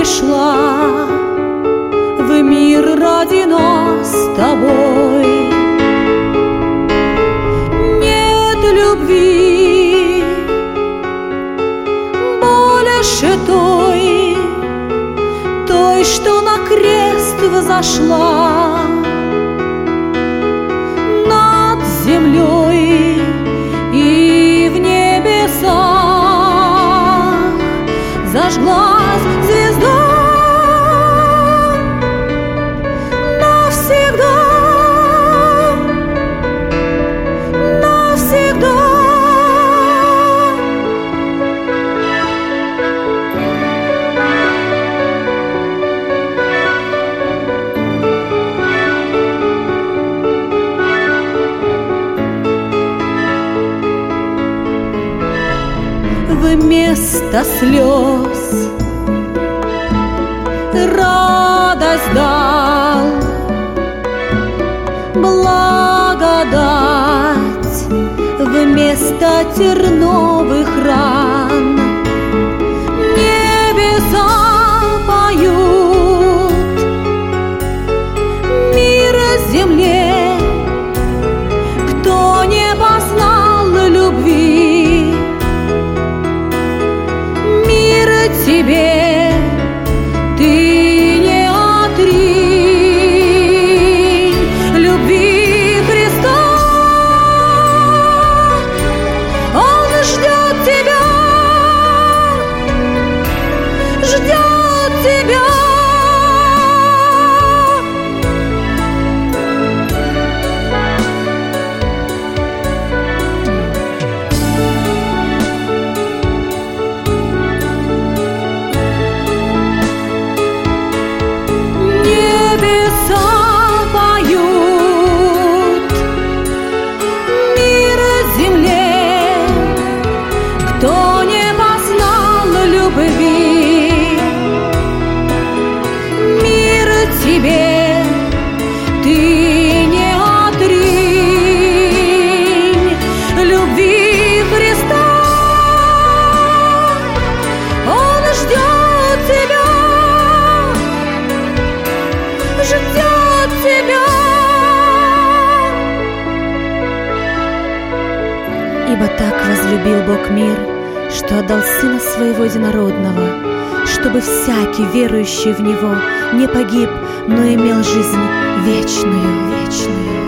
пришла в мир ради нас с тобой. Нет любви больше той, что на крест взошла над землей и в небесах зажглась звезда. Вместо слез радость дал, благодать вместо терновых ран. Небеса поют мир земле, кто не познал любви. Тебе ты не отринь любви Христа. Он ждет тебя, ждет тебя. Кто не познал любви, мир тебе, ты не отринь любви Христа. Он ждет тебя, ждет тебя. Ибо так возлюбил Бог мир, что отдал Сына Своего Единородного, чтобы всякий, верующий в Него, не погиб, но имел жизнь вечную, вечную.